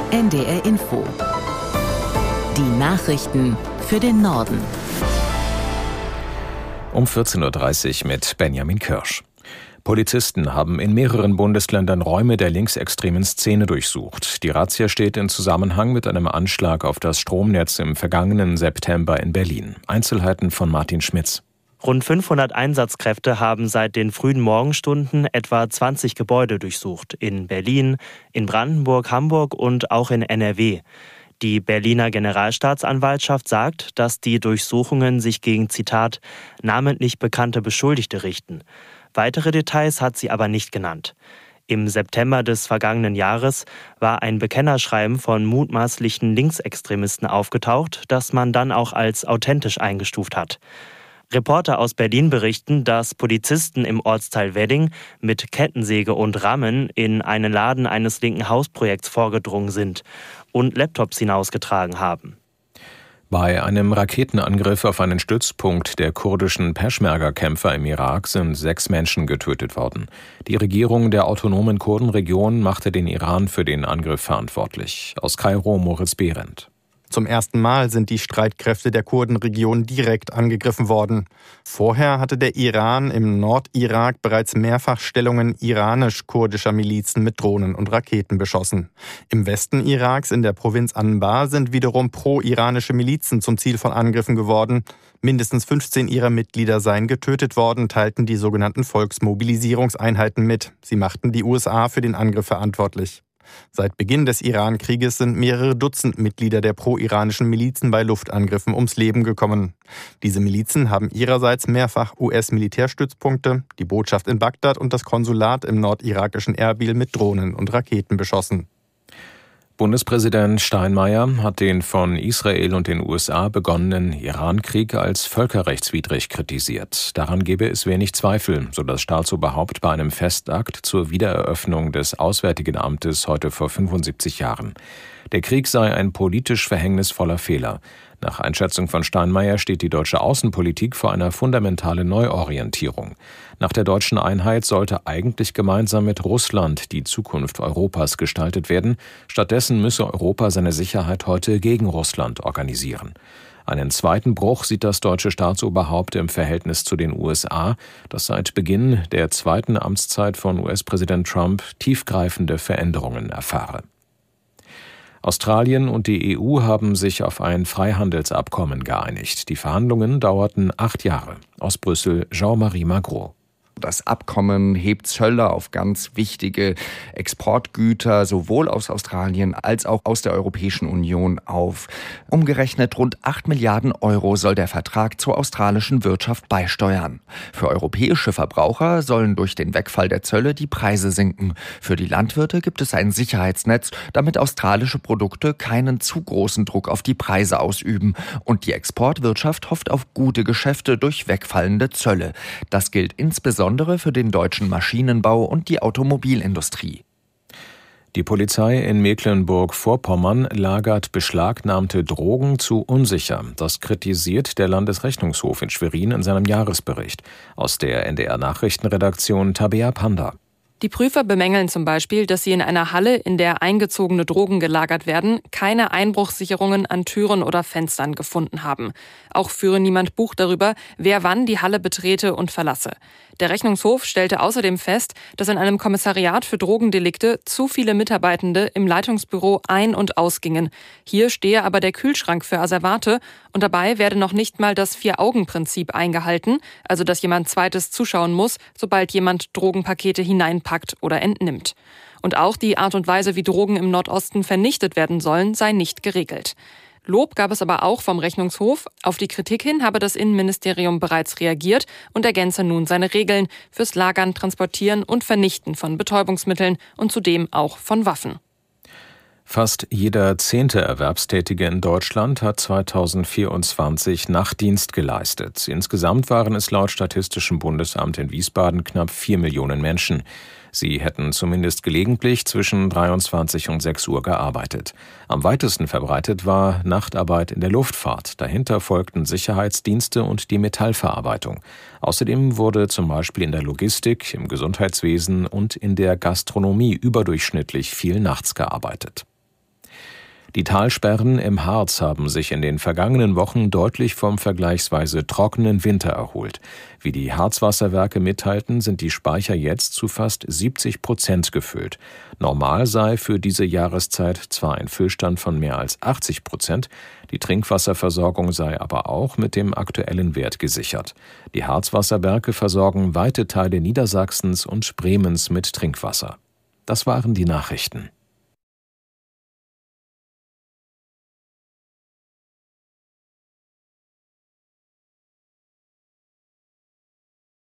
NDR Info. Die Nachrichten für den Norden. Um 14.30 Uhr mit Benjamin Kirsch. Polizisten haben in mehreren Bundesländern Räume der linksextremen Szene durchsucht. Die Razzia steht in Zusammenhang mit einem Anschlag auf das Stromnetz im vergangenen September in Berlin. Einzelheiten von Martin Schmitz. Rund 500 Einsatzkräfte haben seit den frühen Morgenstunden etwa 20 Gebäude durchsucht. In Berlin, in Brandenburg, Hamburg und auch in NRW. Die Berliner Generalstaatsanwaltschaft sagt, dass die Durchsuchungen sich gegen, Zitat, namentlich bekannte Beschuldigte richten. Weitere Details hat sie aber nicht genannt. Im September des vergangenen Jahres war ein Bekennerschreiben von mutmaßlichen Linksextremisten aufgetaucht, das man dann auch als authentisch eingestuft hat. Reporter aus Berlin berichten, dass Polizisten im Ortsteil Wedding mit Kettensäge und Rammen in einen Laden eines linken Hausprojekts vorgedrungen sind und Laptops hinausgetragen haben. Bei einem Raketenangriff auf einen Stützpunkt der kurdischen Peschmerga-Kämpfer im Irak sind 6 Menschen getötet worden. Die Regierung der autonomen Kurdenregion machte den Iran für den Angriff verantwortlich. Aus Kairo Moritz Behrendt. Zum ersten Mal sind die Streitkräfte der Kurdenregion direkt angegriffen worden. Vorher hatte der Iran im Nordirak bereits mehrfach Stellungen iranisch-kurdischer Milizen mit Drohnen und Raketen beschossen. Im Westen Iraks, in der Provinz Anbar, sind wiederum pro-iranische Milizen zum Ziel von Angriffen geworden. Mindestens 15 ihrer Mitglieder seien getötet worden, teilten die sogenannten Volksmobilisierungseinheiten mit. Sie machten die USA für den Angriff verantwortlich. Seit Beginn des Iran-Krieges sind mehrere Dutzend Mitglieder der pro-iranischen Milizen bei Luftangriffen ums Leben gekommen. Diese Milizen haben ihrerseits mehrfach US-Militärstützpunkte, die Botschaft in Bagdad und das Konsulat im nordirakischen Erbil mit Drohnen und Raketen beschossen. Bundespräsident Steinmeier hat den von Israel und den USA begonnenen Iran-Krieg als völkerrechtswidrig kritisiert. Daran gebe es wenig Zweifel, so das Staatsoberhaupt bei einem Festakt zur Wiedereröffnung des Auswärtigen Amtes heute vor 75 Jahren. Der Krieg sei ein politisch verhängnisvoller Fehler. Nach Einschätzung von Steinmeier steht die deutsche Außenpolitik vor einer fundamentalen Neuorientierung. Nach der deutschen Einheit sollte eigentlich gemeinsam mit Russland die Zukunft Europas gestaltet werden. Stattdessen müsse Europa seine Sicherheit heute gegen Russland organisieren. Einen zweiten Bruch sieht das deutsche Staatsoberhaupt im Verhältnis zu den USA, das seit Beginn der zweiten Amtszeit von US-Präsident Trump tiefgreifende Veränderungen erfahre. Australien und die EU haben sich auf ein Freihandelsabkommen geeinigt. Die Verhandlungen dauerten 8 Jahre. Aus Brüssel Jean-Marie Magro. Das Abkommen hebt Zölle auf ganz wichtige Exportgüter sowohl aus Australien als auch aus der Europäischen Union auf. Umgerechnet rund 8 Milliarden Euro soll der Vertrag zur australischen Wirtschaft beisteuern. Für europäische Verbraucher sollen durch den Wegfall der Zölle die Preise sinken. Für die Landwirte gibt es ein Sicherheitsnetz, damit australische Produkte keinen zu großen Druck auf die Preise ausüben. Und die Exportwirtschaft hofft auf gute Geschäfte durch wegfallende Zölle. Das gilt insbesondere für den deutschen Maschinenbau und die Automobilindustrie. Die Polizei in Mecklenburg-Vorpommern lagert beschlagnahmte Drogen zu unsicher. Das kritisiert der Landesrechnungshof in Schwerin in seinem Jahresbericht. Aus der NDR-Nachrichtenredaktion Tabea Panda. Die Prüfer bemängeln zum Beispiel, dass sie in einer Halle, in der eingezogene Drogen gelagert werden, keine Einbruchssicherungen an Türen oder Fenstern gefunden haben. Auch führe niemand Buch darüber, wer wann die Halle betrete und verlasse. Der Rechnungshof stellte außerdem fest, dass in einem Kommissariat für Drogendelikte zu viele Mitarbeitende im Leitungsbüro ein- und ausgingen. Hier stehe aber der Kühlschrank für Asservate und dabei werde noch nicht mal das 4-Augen-Prinzip eingehalten, also dass jemand Zweites zuschauen muss, sobald jemand Drogenpakete hineinpackt oder entnimmt. Und auch die Art und Weise, wie Drogen im Nordosten vernichtet werden sollen, sei nicht geregelt. Lob gab es aber auch vom Rechnungshof. Auf die Kritik hin habe das Innenministerium bereits reagiert und ergänze nun seine Regeln fürs Lagern, Transportieren und Vernichten von Betäubungsmitteln und zudem auch von Waffen. Fast jeder 10. Erwerbstätige in Deutschland hat 2024 Nachtdienst geleistet. Insgesamt waren es laut Statistischem Bundesamt in Wiesbaden knapp 4 Millionen Menschen. Sie hätten zumindest gelegentlich zwischen 23 und 6 Uhr gearbeitet. Am weitesten verbreitet war Nachtarbeit in der Luftfahrt. Dahinter folgten Sicherheitsdienste und die Metallverarbeitung. Außerdem wurde zum Beispiel in der Logistik, im Gesundheitswesen und in der Gastronomie überdurchschnittlich viel nachts gearbeitet. Die Talsperren im Harz haben sich in den vergangenen Wochen deutlich vom vergleichsweise trockenen Winter erholt. Wie die Harzwasserwerke mitteilten, sind die Speicher jetzt zu fast 70% gefüllt. Normal sei für diese Jahreszeit zwar ein Füllstand von mehr als 80%, die Trinkwasserversorgung sei aber auch mit dem aktuellen Wert gesichert. Die Harzwasserwerke versorgen weite Teile Niedersachsens und Bremens mit Trinkwasser. Das waren die Nachrichten.